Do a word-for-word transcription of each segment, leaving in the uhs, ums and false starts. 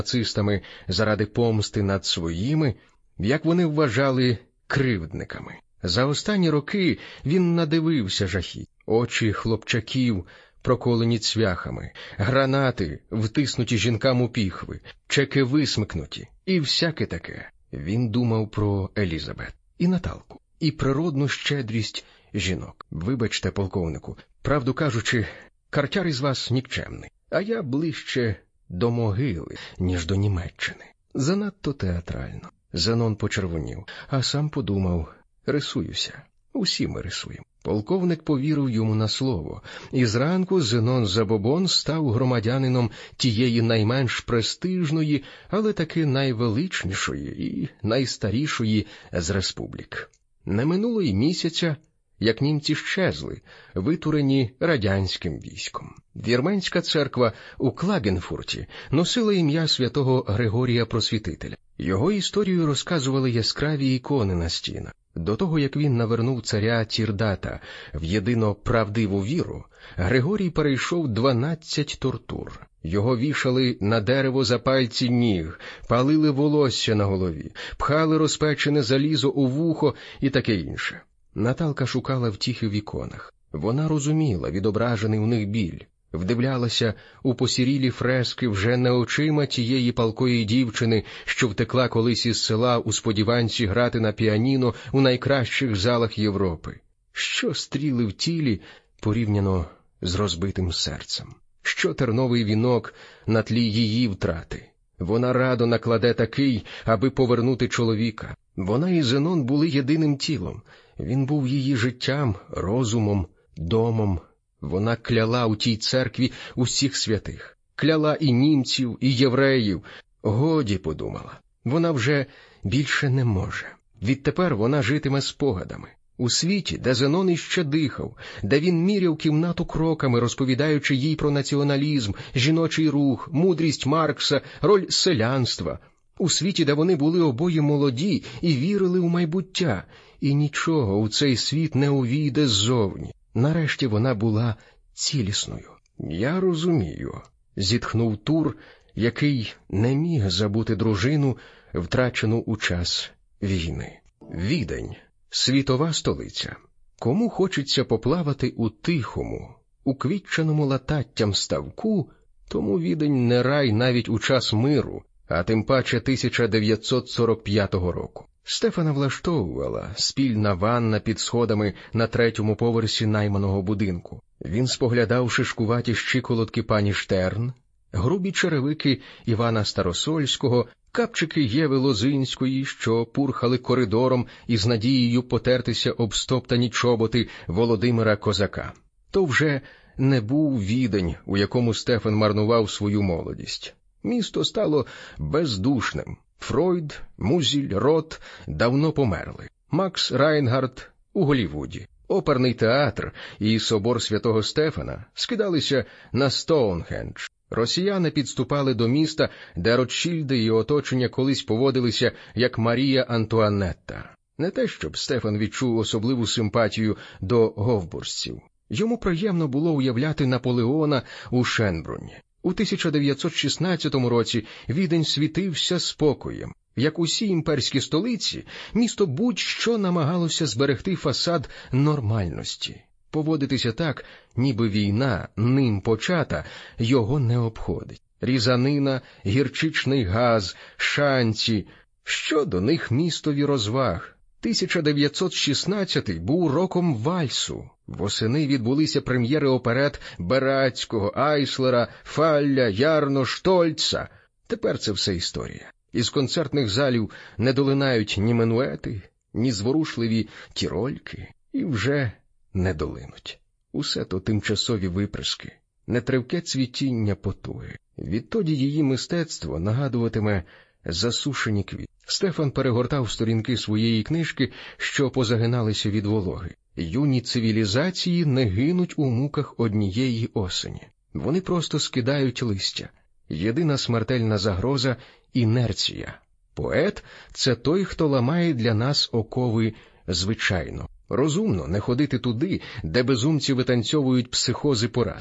нацистами заради помсти над своїми, як вони вважали, кривдниками. За останні роки він надивився жахіть. Очі хлопчаків, проколені цвяхами, гранати, втиснуті жінкам у піхви, чеки висмикнуті і всяке таке. Він думав про Елізабет і Наталку, і природну щедрість жінок. Вибачте, полковнику, правду кажучи, картяр із вас нікчемний, а я ближче до могили, ніж до Німеччини. Занадто театрально. Зенон почервонів, а сам подумав, рисуюся. Усі ми рисуємо. Полковник повірив йому на слово, і зранку Зенон Забобон став громадянином тієї найменш престижної, але таки найвеличнішої і найстарішої з республік. Не минуло й місяця, як німці щезли, витурені радянським військом. Вірменська церква у Клагенфурті носила ім'я святого Григорія Просвітителя. Його історію розказували яскраві ікони на стінах. До того, як він навернув царя Тірдата в єдино правдиву віру, Григорій перейшов дванадцять тортур. Його вішали на дерево за пальці ніг, палили волосся на голові, пхали розпечене залізо у вухо і таке інше. Наталка шукала втіхи в іконах. Вона розуміла відображений у них біль, вдивлялася у посірілі фрески вже не очима тієї палкої дівчини, що втекла колись із села у сподіванці грати на піаніно у найкращих залах Європи. Що стріли в тілі порівняно з розбитим серцем? Що терновий вінок на тлі її втрати? Вона радо накладе такий, аби повернути чоловіка. Вона і Зенон були єдиним тілом. Він був її життям, розумом, домом. Вона кляла у тій церкві усіх святих. Кляла і німців, і євреїв. Годі, подумала, вона вже більше не може. Відтепер вона житиме спогадами. У світі, де Зенон іще дихав, де він міряв кімнату кроками, розповідаючи їй про націоналізм, жіночий рух, мудрість Маркса, роль селянства. У світі, де вони були обоє молоді і вірили у майбуття, і нічого у цей світ не увійде ззовні. Нарешті вона була цілісною. «Я розумію», – зітхнув Тур, який не міг забути дружину, втрачену у час війни. Відень – світова столиця. Кому хочеться поплавати у тихому, уквітченому лататтям ставку, тому Відень не рай навіть у час миру, а тим паче тисяча дев'ятсот сорок п'ятого року. Стефана влаштовувала спільна ванна під сходами на третьому поверсі найманого будинку. Він споглядав шишкуваті щиколотки пані Штерн, грубі черевики Івана Старосольського, капчики Єви Лозинської, що пурхали коридором із надією потертися об стоптані чоботи Володимира Козака. То вже не був Відень, у якому Стефан марнував свою молодість. Місто стало бездушним. Фройд, Музіль, Рот давно померли. Макс Райнгард у Голлівуді. Оперний театр і собор святого Стефана скидалися на Стоунхендж. Росіяни підступали до міста, де Ротшильди і оточення колись поводилися як Марія Антуанетта. Не те, щоб Стефан відчув особливу симпатію до говбурзців. Йому приємно було уявляти Наполеона у Шенбрунні. У тисяча дев'ятсот шістнадцятому році Відень світився спокоєм. Як усі імперські столиці, місто будь-що намагалося зберегти фасад нормальності. Поводитися так, ніби війна, ним почата, його не обходить. Різанина, гірчичний газ, шанці – що до них містові розваг? тисяча дев'ятсот шістнадцятий був роком вальсу. Восени відбулися прем'єри оперет Берацького, Айслера, Фалля, Ярно, Штольца. Тепер це все історія. Із концертних залів не долинають ні менуети, ні зворушливі тірольки, і вже не долинуть. Усе то тимчасові виприски, нетривке цвітіння потуги. Відтоді її мистецтво нагадуватиме засушені квіти. Стефан перегортав сторінки своєї книжки, що позагиналися від вологи. Юні цивілізації не гинуть у муках однієї осені. Вони просто скидають листя. Єдина смертельна загроза – інерція. Поет – це той, хто ламає для нас окови звичайно. Розумно не ходити туди, де безумці витанцьовують психози поразки.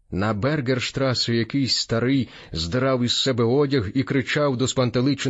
На Бергерштрасі якийсь старий здирав із себе одяг і кричав до спантеличених